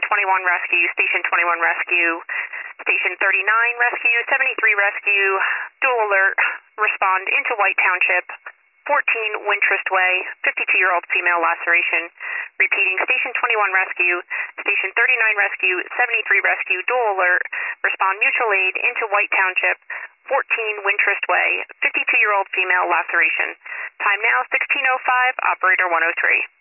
21 Rescue, Station 21 Rescue, Station 39 Rescue, 73 Rescue, dual alert, respond into White Township, 14 Wintrust Way, 52-year-old female laceration. Repeating, Station 21 Rescue, Station 39 Rescue, 73 Rescue, dual alert, respond mutual aid into White Township, 14 Wintrust Way, 52-year-old female laceration. Time now, 16:05, operator 103.